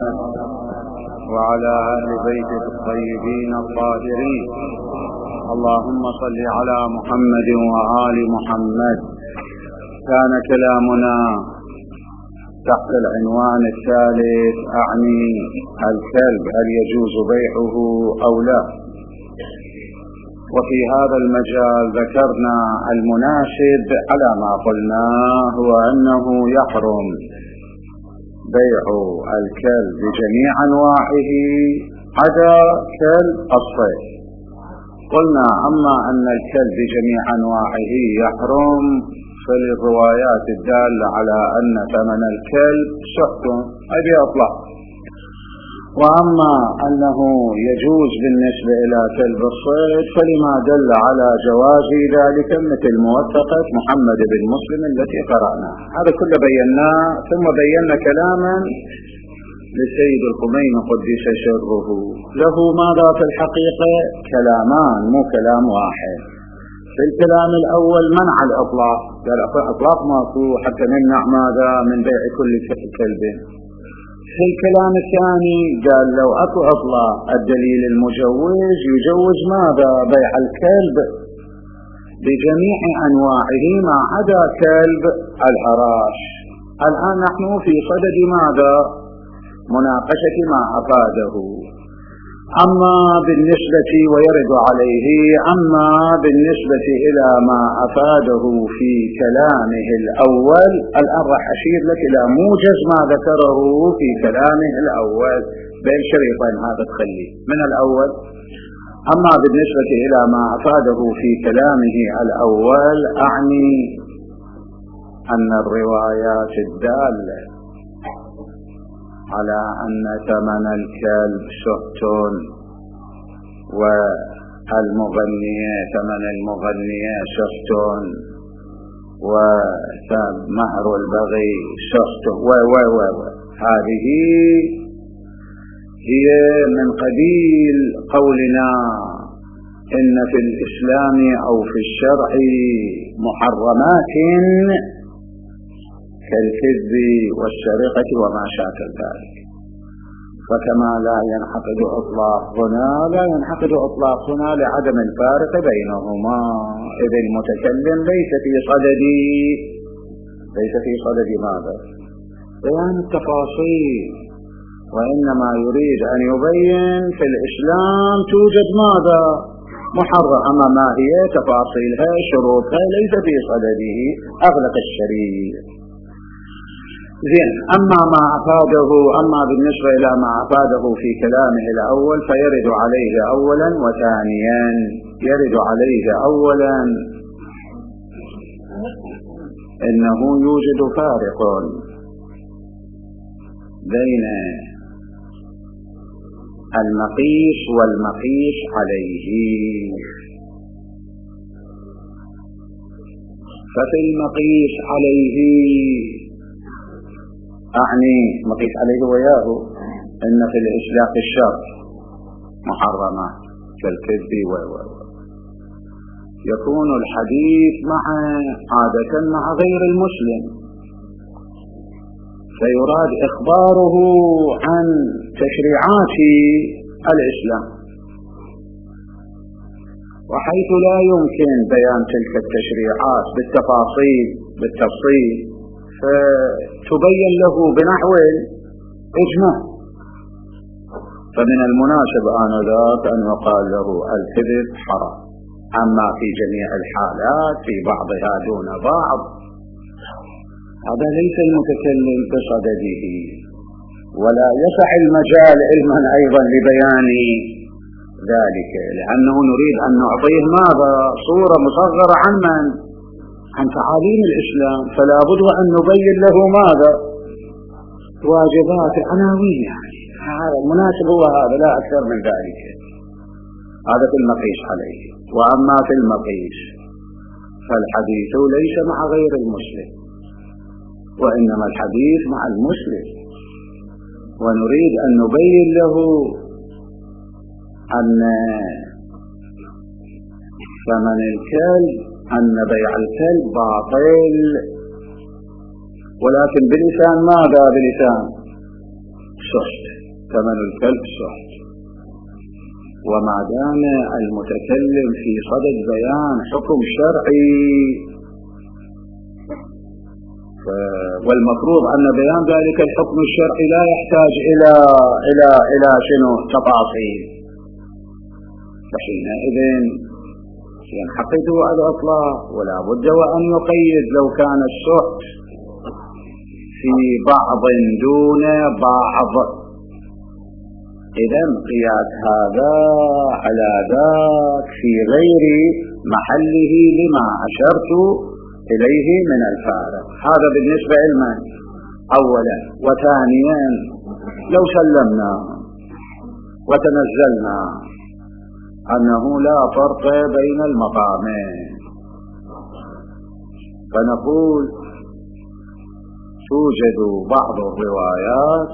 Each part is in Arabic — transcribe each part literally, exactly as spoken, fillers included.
وعلى آل بيته الطيبين الطاهرين. اللهم صل على محمد وآل محمد. كان كلامنا تحت العنوان الثالث أعني الكلب هل يجوز بيعه أو لا. وفي هذا المجال ذكرنا المناسب على ما قلناه وأنه يحرم بيع الكلب بجميع أنواعه عدا كلب الصيد. قلنا أما أن الكلب بجميع أنواعه يحرم فالروايات الدالة على أن ثمن الكلب سحت أي بإطلاق، وأما أنه يجوز بالنسبة إلى كلب الصيد فلما دل على جواز ذلك مثل موثقة محمد بن مسلم التي قرأناها. هذا كله بيناه، ثم بينا كلاما لسيد الخميني قدس سره له ماذا في الحقيقة كلامان مو كلام واحد. في الكلام الأول منع الإطلاق، قال إطلاق ماكو حتى نمنع ماذا من بيع كل كلب. في الكلام الثاني قال لو أكو إطلاق الدليل المجوز يجوز ماذا بيع الكلب بجميع أنواعه ما عدا كلب الحراش. الآن نحن في صدد ماذا مناقشة ما أفاده. أما بالنسبة ويرد عليه أما بالنسبة إلى ما أفاده في كلامه الأول، الآن راح أشير لك إلى موجز ما ذكره في كلامه الأول بين شريطين. هذا تخلي من الأول. أما بالنسبة إلى ما أفاده في كلامه الأول أعني أن الروايات الدالة على أن ثمن الكلب سحت والمغنية ثمن المغنية سحت ومهر البغي سحت و و و هذه هي من قبيل قولنا إن في الإسلام أو في الشرع محرمات كالكذب والسرقة وما شاكل ذلك. فكما لا ينحقد إطلاق هنا لا ينحقد إطلاق هنا لعدم الفارق بينهما، إذ المتكلم ليس في صدد ليس في صدد ماذا بيان التفاصيل، وإنما يريد أن يبين في الإسلام توجد ماذا محرم، أما ما هي تفاصيلها شروطها ليس في صدده، أغلق الشريط. زين. أما ما أفاده أما بالنسبة إلى ما أفاده في كلامه الأول فيرد عليه أولا وثانيا. يرد عليه أولا إنه يوجد فارق بين المقيس والمقيس عليه. ففي المقيس عليه أعني مقيس عليه وياه إن في الإشلاق الشر محرمات كالكذب و يكون الحديث مع عادة مع غير المسلم، فيراد إخباره عن تشريعات الإسلام، وحيث لا يمكن بيان تلك التشريعات بالتفاصيل بالتفصيل فتبين له بنحو إجماع، فمن المناسب آنذاك أن يقال له الكذب حرام، أما في جميع الحالات في بعضها دون بعض هذا ليس المتكلم بصدده، ولا يسع المجال علما أيضا لبيان ذلك، لأنه نريد أن نعطيه ماذا صورة مصغرة عن من عن تعاليم الإسلام، فلا بد أن نبين له ماذا واجبات عناوين. يعني هذا المناسب هو هذا لا أكثر من ذلك. هذا في المقيس عليه. وأما في المقيس فالحديث ليس مع غير المسلم، وإنما الحديث مع المسلم، ونريد أن نبين له أن ثمن الكلب أن بيع الكلب باطل، ولكن بلسان ماذا؟ بلسان سحت، ثمن الكلب سحت. وما دام المتكلم في صدد بيان حكم شرعي، والمفروض أن بيان ذلك الحكم الشرعي لا يحتاج إلى إلى إلى شنو تفاصيل، فحينئذ ينحقد الإطلاق، ولا بد وأن يقيد لو كان السحت في بعض دون بعض. إذن قياس هذا على ذاك في غير محله لما أشرت إليه من الفارق. هذا بالنسبة لنا أولا. وثانيا لو سلمنا وتنزلنا أنه لا فرق بين المقامين، فنقول توجد بعض الروايات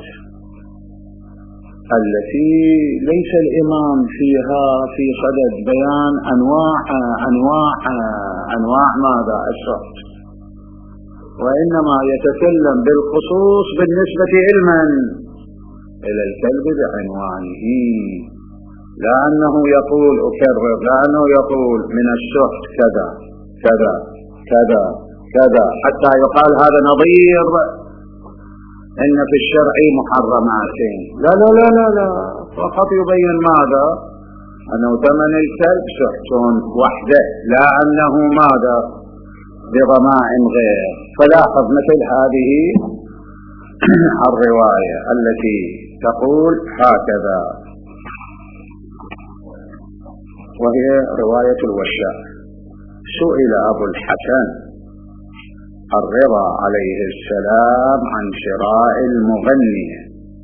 التي ليس الإمام فيها في صدد بيان أنواع أنواع أنواع ماذا السحت، وإنما يتكلم بالخصوص بالنسبة علما إلى الكلب بعنوانه، لأنه يقول أكرر لأنه يقول من السحت كذا كذا كذا كذا حتى يقال هذا نظير إن في الشرع محرمات. لا لا لا لا لا، فقط يبين ماذا؟ أنه ثمن الكلب سحت وحده، لا أنه ماذا بضماع غير. فلاحظ مثل هذه الرواية التي تقول هكذا، وهي رواية الوشاء. سئل أبو الحسن الرضا عليه السلام عن شراء المغنية،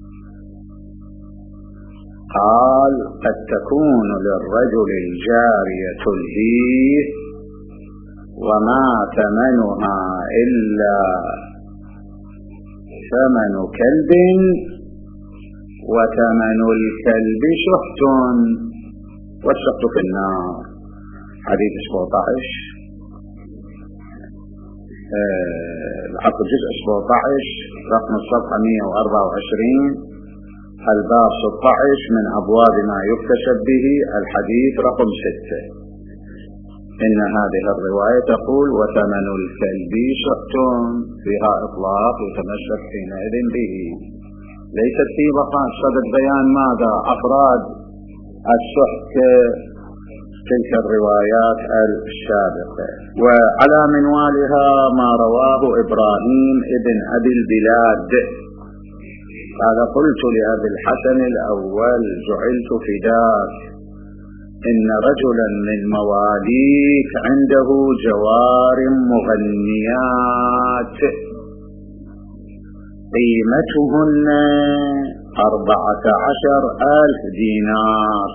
قال قد تكون للرجل الجارية الهيه وما ثمنها إلا ثمن كلب وثمن الكلب سحت والسحت في النار. حديث سبعة عشر العقد جزء سبعة عشر رقم الصفحة مئة وأربعة وعشرين، الباب ستة عشر من أبواب ما يكتسب به، الحديث رقم ستة. إن هذه الرواية تقول وثمن الكلب سحت، فيها إطلاق يتمسك حينئذ به، ليست في بقاء صدد بيان ماذا أفراد السحت تلك الروايات السابقة. وعلى منوالها ما رواه إبراهيم ابن أبي البلاد قال قلت لأبي الحسن الأول جعلت فداك إن رجلا من مواليك عنده جوار مغنيات قيمتهن أربعة عشر ألف دينار،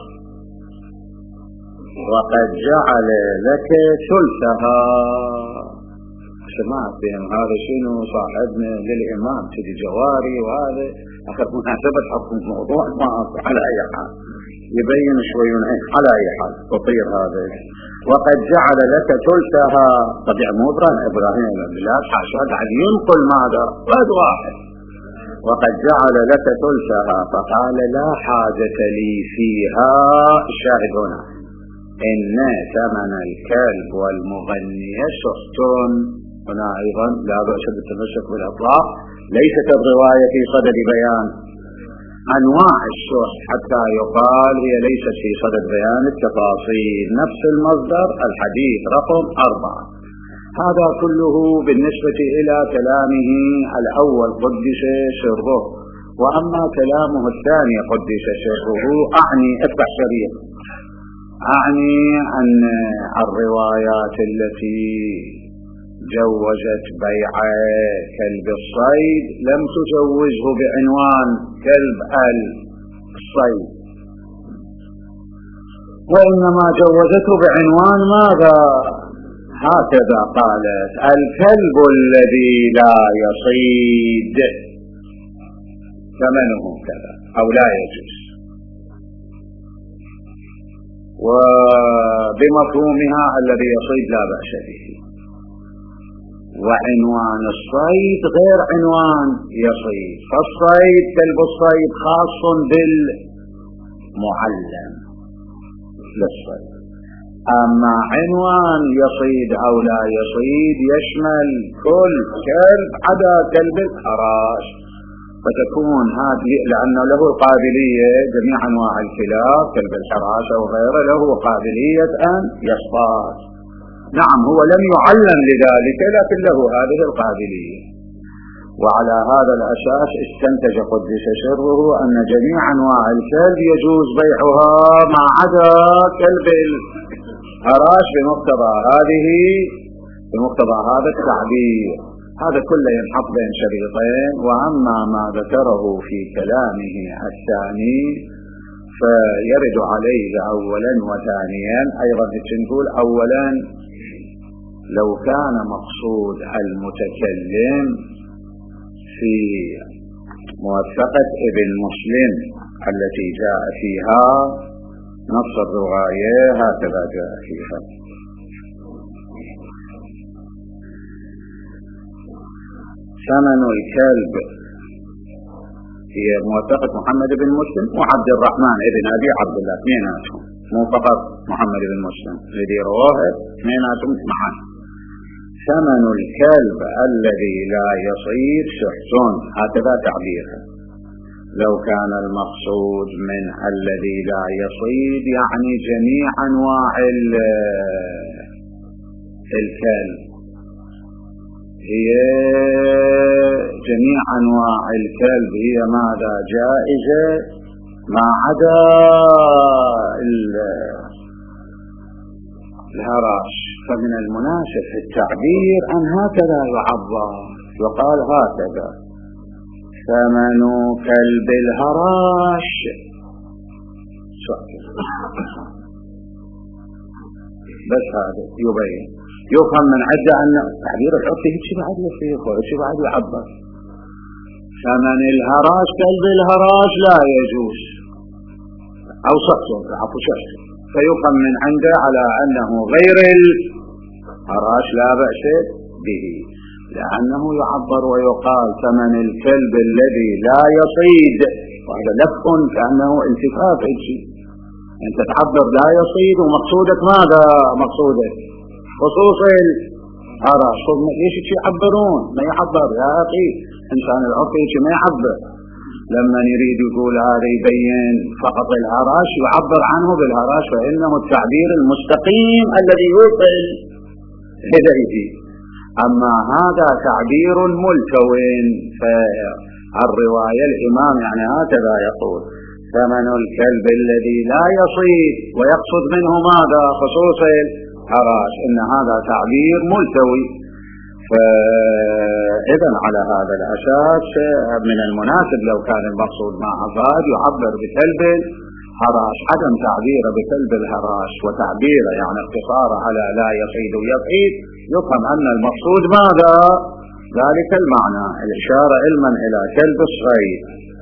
وقد جعل لك ثلثها. سمعت بهم هذا شنو صاحبنا للإمام تدي جواري، وهذا أخذ مناسبة حكم الموضوع ما على أي حال يبين شوي على أي حال تطير هذا. وقد جعل لك ثلثها، طبيعي مو إبراهيم لا حاشا قاعد ينقل ماذا قد واحد. وقد جعل لك ثلثها فقال لا حاجة لي فيها. الشاهد هنا إن ثمن الكلب والمغنية سحت. هنا أيضا لا بأس بالتمسك بالأطلاق، ليست الرواية في صدد بيان أنواع السحت حتى يقال هي ليست في صدد بيان التفاصيل. نفس المصدر الحديث رقم أربعة. هذا كله بالنسبة إلى كلامه الأول قدس سره. وأما كلامه الثاني قدس سره أعني افتح شريط أعني أن الروايات التي جوزت بيع كلب الصيد لم تجوزه بعنوان كلب الصيد، وإنما جوزته بعنوان ماذا؟ هكذا قالت الكلب الذي لا يصيد ثمنه كذا أو لا يجوز. وبمفهومها الذي يصيد لا بأس به، وعنوان الصيد غير عنوان يصيد، فالصيد كلب الصيد خاص بالمعلم للصيد، أما عنوان يصيد أو لا يصيد يشمل كل كلب عدا كلب الحراش، فتكون هذه لأنه له قابلية جميع أنواع الكلاب كلب الحراش أو غيره له قابلية أن يصطاد. نعم هو لم يعلم لذلك لكن له هذه القابلية. وعلى هذا الأساس استنتج قدس سره أن جميع أنواع الكلب يجوز بيعها ما عدا كلب الحراش بمقتضى هذه بمقتضى هذا التعبير. هذا كله ينحط بين شريطين. وأما ما ذكره في كلامه الثاني فيرد عليه أولا وثانيا أيضا. نقول أولا لو كان مقصود المتكلم في موثقة ابن مسلم التي جاء فيها نص الرواية هكذا جاء فيها: ثمن الكلب، هي موثقة محمد بن مسلم وعبد الرحمن ابن أبي عبد الله اثنيناتهم، مو فقط محمد بن مسلم الذي رواه اثنيناتهم معا. ثمن الكلب الذي لا يصيد شحت، هكذا تعبيرها. لو كان المقصود من الذي لا يصيد يعني جميع أنواع الكلب، هي جميع أنواع الكلب هي ماذا جائزة ما عدا الهراش. فمن المناسب في التعبير أن هكذا يعبر، يقال هكذا: ثمن كلب الهراش. بس هذا يبين يفهم من عدة أن تعبير العرفي هيك بعد يصير وهيك بعد يعبر. ثمن الهراش كلب الهراش لا يجوز أو صحته عفو شخص، فيفهم من عنده على أنه غير الهراش لا بأس به، لأنه يعبر ويقال ثمن الكلب الذي لا يصيد، وهذا لفظ كأنه التفاف. أنت تعبر لا يصيد ومقصودك ماذا؟ مقصودك خصوص الهراش. ليش يعبرون؟ ما يعبر يا أخي، إنسان العرفي ما يعبر. لما يريد يقول هذا يبين فقط الهراش يعبر عنه بالهراش، فإنه التعبير المستقيم الذي يوصل إليه. أما هذا تعبير ملتوين. فالرواية الإمام يعني هكذا يقول: ثمن الكلب الذي لا يصيد، ويقصد منه ماذا؟ خصوص الهراش. إن هذا تعبير ملتوي. فإذا على هذا الأساس من المناسب لو كان المقصود مع أفراد يعبر بكلب الهراش، عدم تعبيره بكلب الهراش وتعبيره يعني اقتصاره على لا يصيد ويصيد، يفهم أن المقصود ماذا؟ ذلك المعنى، الإشارة علما إلى كلب الصيد.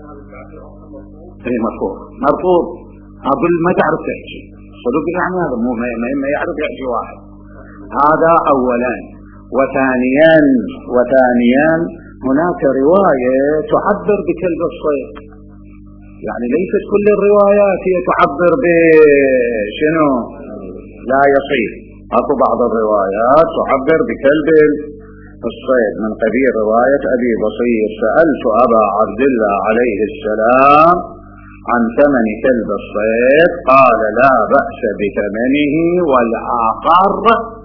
مرفوض مرفوض أقول ما تعرف تحكي صدق يعني، هذا مو ما يعرف يحكي واحد. هذا أولا. وثانيا وثانيا هناك رواية تعبر بكلب الصيد، يعني ليست كل الروايات هي تعبر بشنو لا يصيد. أكو بعض الروايات تعبر بكلب الصيد، من قبيل رواية أبي بصير: سألت أبا عبد الله عليه السلام عن ثمن كلب الصيد قال لا بأس بثمنه، والآخر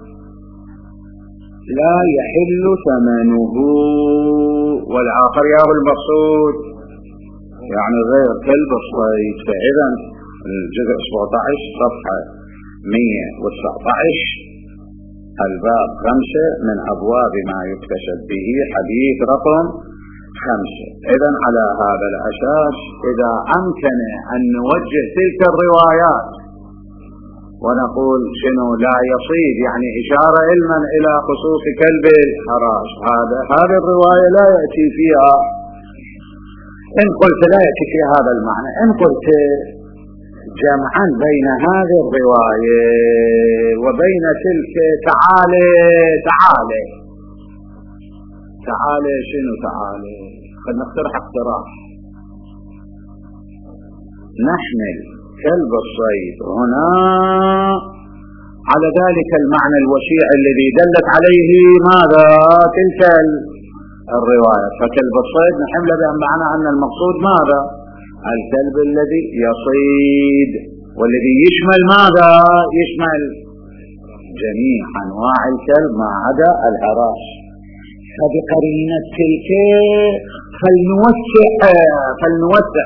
لا يحل ثمنه. والآخر يا هو المقصود يعني غير كلب الصيد. فإذا الجزء سبعة عشر صفحة مئة وتسعة عشر الباب خمسة من أبواب ما يكتسب به، حديث رقم خمسة. إذا على هذا الأساس إذا أمكن أن نوجه تلك الروايات ونقول شنو لا يصيد يعني إشارة علما إلى خصوص كلب الحراش، هذا هذه الرواية لا يأتي فيها. إن قلت لا يأتي فيها هذا المعنى، إن قلت جمعا بين هذه الرواية وبين تلك تعالى تعالى تعالى شنو تعالى خلنا نقترح اقتراح، نحمل كلب الصيد هنا على ذلك المعنى الوشيع الذي دلت عليه ماذا تلك الرواية. فكلب الصيد نحمله بمعنى أن المقصود ماذا؟ الكلب الذي يصيد، والذي يشمل ماذا؟ يشمل جميع أنواع الكلب ما عدا الحراش. فبقرينة تلك فلنوسع فلنوسع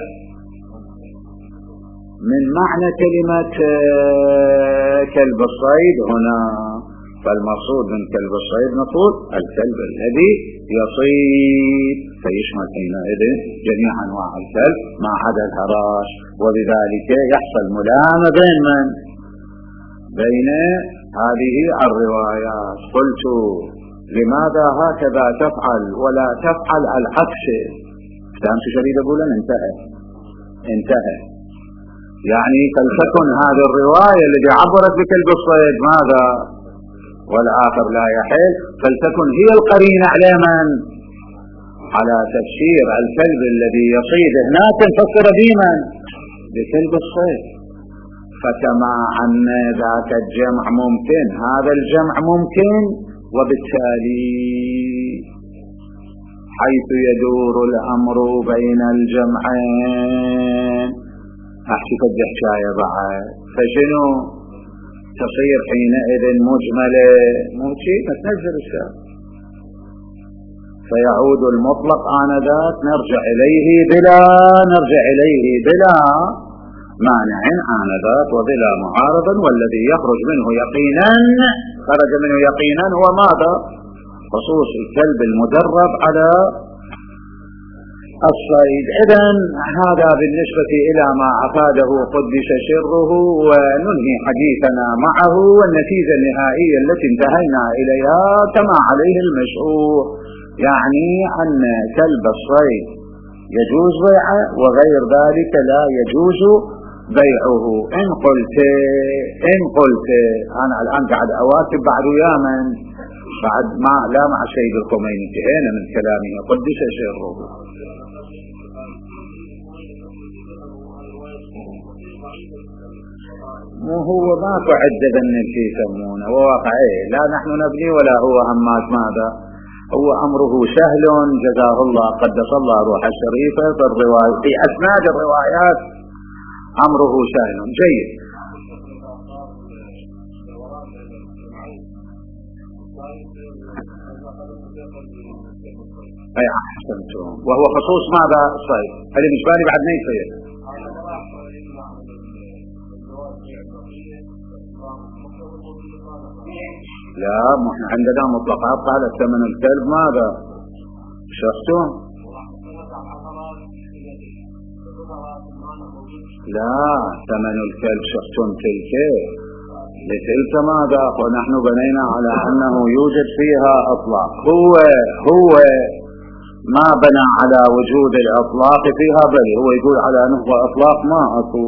من معنى كلمة كلب الصيد هنا. فالمقصود من كلب الصيد نقول الكلب الذي يصيد، فيشمل حينئذ جميع أنواع الكلب ما عدا الهراش. وبذلك يحصل ملائمة بين من؟ بين هذه الروايات. قلت لماذا هكذا تفعل ولا تفعل العكس؟ فهمت شديد أقولا انتهى انتهى يعني فلتكن هذه الرواية التي عبرت بكلب الصيد ماذا والآخر لا يحل، فلتكن هي القرينة على من؟ على تفسير الكلب الذي يصيد هناك نفسر بمن؟ بكلب الصيد. فكما أن ذاك الجمع ممكن هذا الجمع ممكن، وبالتالي حيث يدور الأمر بين الجمعين أحسف الجحشاية بعد فشنو تصير حينئذ مجملة موشي تنزل الشاب، فيعود المطلق آنذاك نرجع إليه بلا نرجع إليه بلا مانع آنذاك وبلا معارض. والذي يخرج منه يقينا خرج منه يقينا هو ماذا؟ خصوص الكلب المدرب على الصيد. إذن هذا بالنسبة إلى ما أفاده قدس سره، وننهي حديثنا معه. والنتيجة النهائية التي انتهينا إليها كما عليه المشهور، يعني أن كلب الصيد يجوز بيعه وغير ذلك لا يجوز بيعه. إن قلت إن قلت أنا الآن قاعد أواكب بعد ياما بعد ما لا مع السيد الخميني انتهينا من كلامه قدس سره. مو هو ماكو عدة ذنب يسمونه وواقعيه، لا نحن نبني ولا هو همات ماذا، هو أمره سهل جزاه الله قدس الله روح الشريفة في الرواية في أسناد الروايات أمره سهل جيد. أي أحسنتم، وهو خصوص ماذا الصيد اللي مش بالي بعد ما يصير. لا ما احنا عندنا مطلقات قالت ثمن الكلب ماذا شفتم؟ لا ثمن الكلب شفتم تلك لتلك ماذا، ونحن بنينا على أنه يوجد فيها أطلاق. هو هو ما بنى على وجود الأطلاق فيها، بل هو يقول على أنه أطلاق ما أكو.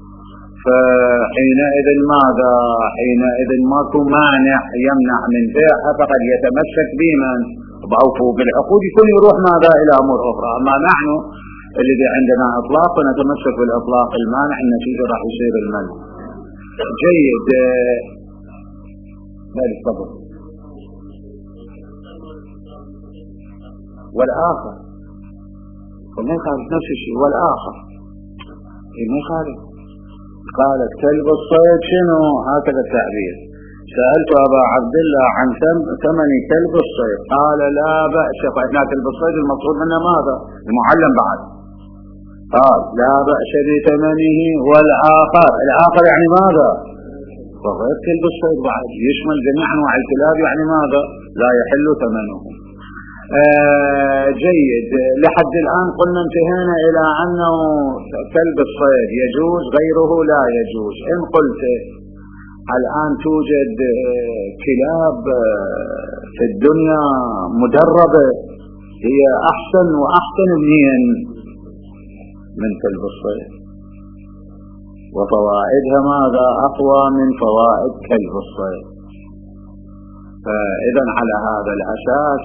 فحينئذ ماذا؟ حينئذ ماكو مانع يمنع من بيعها، فقد يتمسك بمن ضعفوا بالعقود يكون يروح ماذا إلى أمور أخرى. أما نحن الذي عندنا إطلاق ونتمسك بالإطلاق المانع، النتيجة راح يصير المنع. جيد لا يستطيع. والآخر وما يخالف نفس الشيء، والآخر ما يخالف. قالت كلب الصيد شنو هكذا التعبير. سألت أبا عبد الله عن ثمن كلب الصيد قال لا بأس. فإحنا كلب الصيد المقصود منه ماذا؟ المعلم بعد. قال لا بأس بثمنه. والآخر الآخر يعني ماذا؟ وغير كلب الصيد بعد يشمل جميع أنواع الكلاب، يعني ماذا؟ لا يحل ثمنه. آه جيد. لحد الآن قلنا انتهينا إلى أنه كلب الصيد يجوز غيره لا يجوز. إن قلت الآن توجد كلاب في الدنيا مدربة هي أحسن وأحسن منين من كلب الصيد، وفوائدها ماذا أقوى من فوائد كلب الصيد. فإذا على هذا الأساس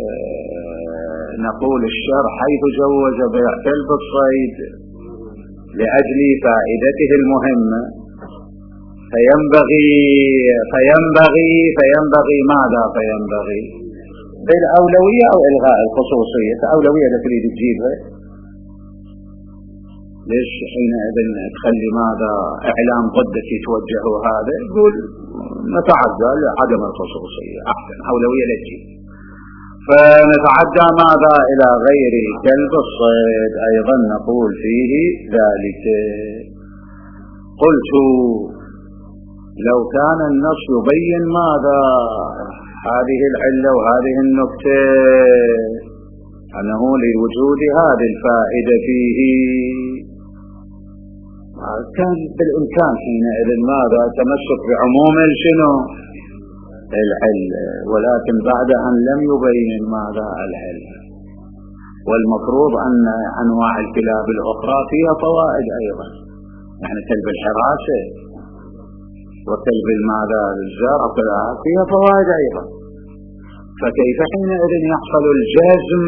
نقول الشرع حيث جوز بيع كلب الصيد لأجل فائدته المهمة فينبغي فينبغي فينبغي ماذا فينبغي بالأولوية أو إلغاء الخصوصية. الأولوية اللي تريد تجيبها ليش حينئذ تخلي ماذا إعلام ضدك يتوجهوا هذا يقول نتعدى لعدم الخصوصية أحسن أولوية لتجيب. فنتعدى ماذا إلى غير كلب الصيد أيضا نقول فيه ذلك. قلت لو كان النص يبين ماذا هذه العلة وهذه النكتة أنه لوجود هذه الفائدة فيه كان بالإمكان حينئذ ماذا تمسك بعموم شنو العلة، ولكن بعد أن لم يبين ماذا العلة. والمفروض أن أنواع الكلاب الأخرى فيها فوائد أيضا، يعني كلب الحراسة وكلب الماذا الزرع فيها فوائد أيضا. فكيف حينئذ يحصل الجزم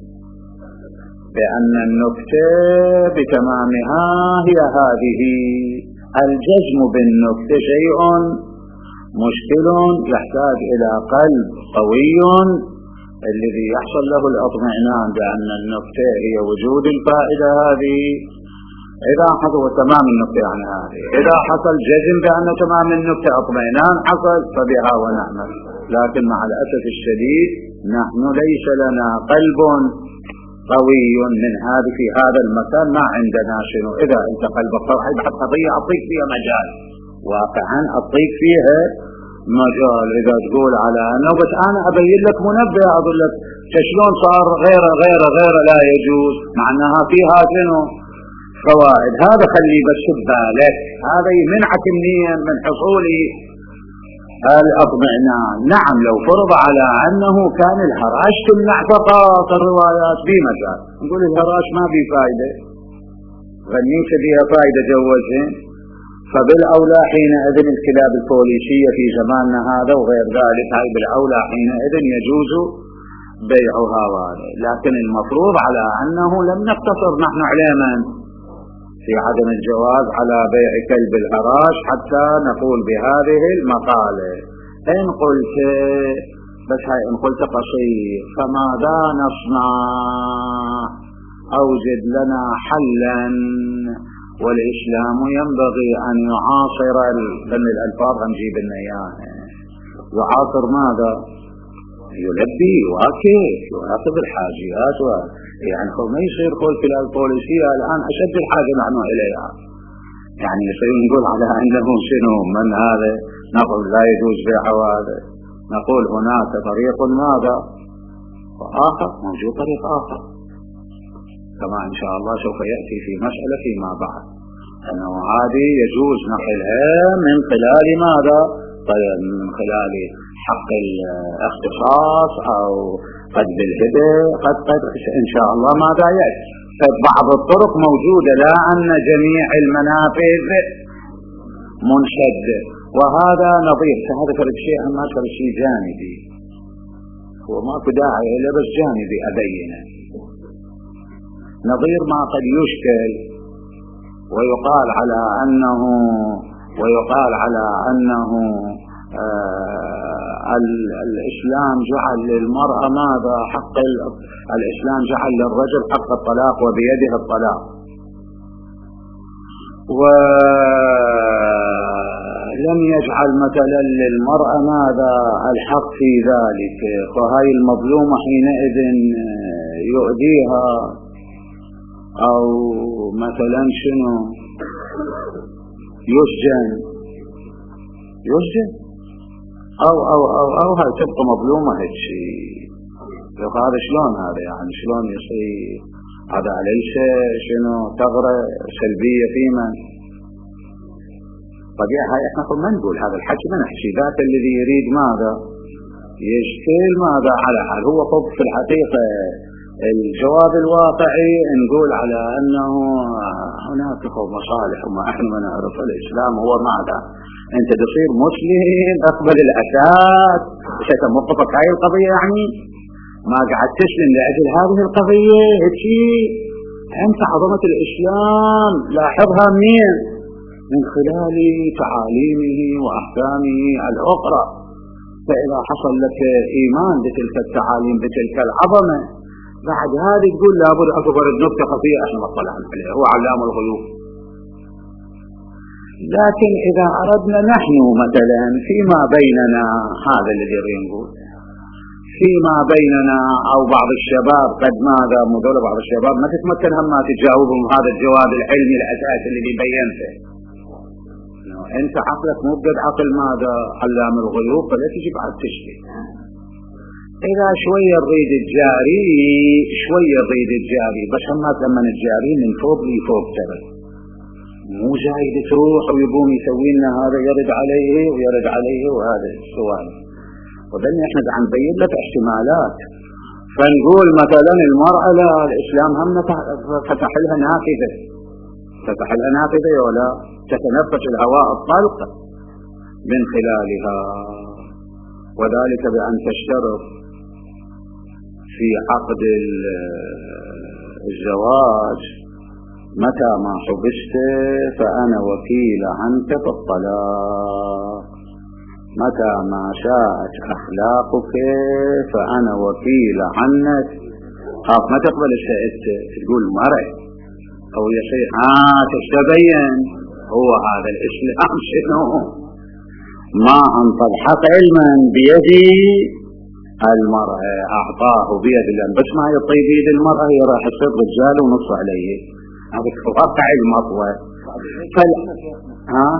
بأن النكتة بتمامها هي هذه؟ الجزم بالنكتة شيء مشكل يحتاج إلى قلب قوي الذي يحصل له الاطمئنان بأن النكتة هي وجود الفائدة هذه. إذا حصل تمام النكتة عن هذه، إذا حصل جزم بأن تمام النكتة اطمئنان حصل فبها ونعمل. لكن مع الأسف الشديد نحن ليس لنا قلب قوي من هذه في هذا المكان، ما عندنا شنو. إذا أنت قلبك صحيح قضية أعطيك فيها مجال، واقعا أعطيك فيها مجال. إذا تقول على أنه بس أنا أبين لك منبه أقول لك شلون صار غير غير غير لا يجوز، مع أنها فيها شنو فوائد. هذا خلي بس بالك، هذا يمنعك منين من حصول الاطمئنان. نعم لو فرض على أنه كان الهراش تمنع فقط الروايات بمجال، نقول الهراش ما بي فائدة، غنيت بها فائدة جوزين، فبالأولى حينئذ الكلاب البوليسية في زماننا هذا وغير ذلك هاي بالأولى حينئذ يجوز بيعها. لكن المفروض على أنه لم نقتصر نحن علما في عدم الجواز على بيع كلب الهراش حتى نقول بهذه المقالة. إن قلت بس هاي إن قلت قصير فماذا نصنع؟ أوجد لنا حلا. والإسلام ينبغي أن يعاصر لأن الألفاظ نجيب لنا إياها، يعاصر ماذا؟ يلبي يواكب يراقب الحاجيات و... يعني هو ما يصير كل كلاب البوليسية الآن أشد الحاجة نحن إليها، يعني يصير نقول على أنه شنو من هذا نقول لا يجوز بيع هذا، نقول هناك طريق ماذا وآخر موجود طريق آخر كما إن شاء الله سوف يأتي في مسألة فيما بعد، أنه هذه يجوز نقلها من خلال ماذا؟ طيب من خلال حق الاختصاص أو قد بالهبة قد قد إن شاء الله ماذا يأتي. فبعض الطرق موجودة، لا أن جميع المنافذ منشدة، وهذا نظير. فهذا فرد شيء ما فرد شيء جانبي، هو ما داعي إلا بس جانبي أبينه. نظير ما قد يشكل ويقال على أنه ويقال على أنه آه الإسلام جعل للمرأة ماذا حق الإسلام جعل للرجل حق الطلاق وبيده الطلاق، ولم يجعل مثلا للمرأة ماذا الحق في ذلك. فهاي المظلومة حينئذ يؤذيها أو مثلا شنو يسجن يسجن أو أو أو أو هاي تبقى مظلومة هيك شيء. هذا شلون هذا يعني شلون يصير هذا ليس شنو ثغرة سلبية في من طبيعي. هاي احنا ما نقول هذا الحكي، ما نحكي ذاك الذي يريد ماذا يشكل ماذا على حال. هو طب في الحقيقة الجواب الواقعي نقول على أنه هناك مصالح وما احنا ما نعرف. الإسلام هو ماذا؟ أنت تصير مسلم أقبل الأساس ستموقفك هاي القضية، يعني ما قاعد تسلم لأجل هذه القضية هيك. أنت عظمة الإسلام لاحظها منين؟ من خلال تعاليمه وأحكامه الأخرى. فإذا حصل لك إيمان بتلك التعاليم بتلك العظمة بعد هذه تقول لابد أكبر النكتة خفية احنا مطلع عليها، هو علام الغيوب. لكن إذا أردنا نحن مثلا فيما بيننا، هذا الذي نقول فيما بيننا أو بعض الشباب قد ماذا مدول بعض الشباب ما تتمكن هم ما تجاوبهم هذا الجواب العلمي الأساسي اللي بينته. أنت عقلك مو بقد عقل ماذا علام الغيوب، فلا تجي بعد تشتي. إذا شوية الريد الجاري شوية الريد الجاري بس هم لما الجاري من فوق لي فوق ترى مو جاي تروح ويبوم يسوي لنا هذا يرد عليه ويرد عليه وهذا السؤال. وبدنا احنا عم نبين لك احتمالات. فنقول مثلا المرأة لا الإسلام هم فتح لها نافذة، فتح لها نافذة ولا تتنفس الهواء الطلق من خلالها، وذلك بأن تشترط في عقد الزواج متى ما حبست فأنا وكيل عنك في الطلاق، متى ما شاءت أخلاقك فأنا وكيل عنك. خاف ما تقبل الشيء تقول مرة أو يا شيخ ها تستبين هو هذا الإسلام شنو؟ ما أنطل حق علما بيدي المرأة أعطاه بيد الله، بس ما يطيب بيد المرأة هي راح تصير رجال ونص عليه. هذا واقع المطوى. فل ها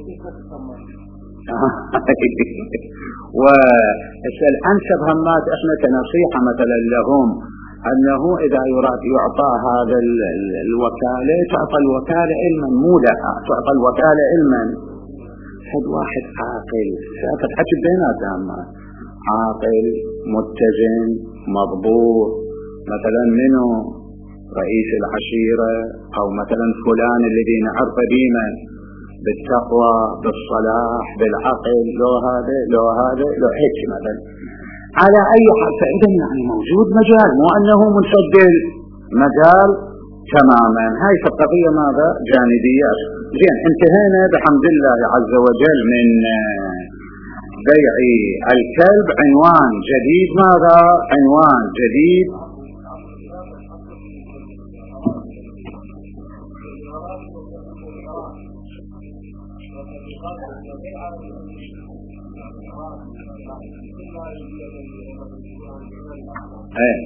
والأنسب همات احنا كنصيحة مثلا لهم أنه إذا يراد يعطى هذا الوكالة تعطى الوكالة علما مو لها، تعطى الوكالة علما حد واحد عاقل شافت حكي بيناتهم عاقل متزن مضبوط، مثلا منه رئيس العشيرة أو مثلا فلان الذي نعرف ديما بالتقوى بالصلاح بالعقل، لو هذا لو هذا لو هيك مثلا على أي حال. فإذا يعني موجود مجال، مو أنه منسدل مجال تماما. هاي القضية ماذا جانبية. زين انتهينا بحمد الله عز وجل من بيع الكلب. عنوان جديد ماذا؟ عنوان جديد ايه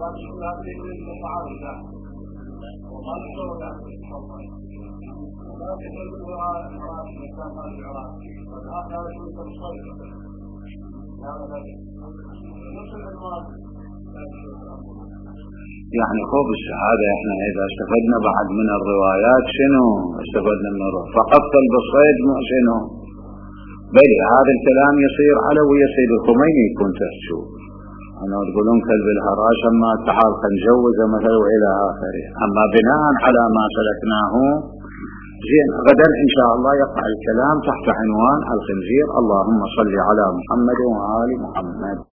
يعني خوف الشهادة احنا اذا استفدنا بعد من الروايات شنو استفدنا من الروايات؟ فقط كلب الصيد مو شنو؟ بل هذا الكلام يصير على ويا سيد الخميني كنت تشوف أنا تقولون كلب الهراش أما تعال خنجوز مثلا وإلى آخره. أما بناء على ما سلكناه زين غدا إن شاء الله يقع الكلام تحت عنوان الخنزير. اللهم صل على محمد وآل محمد.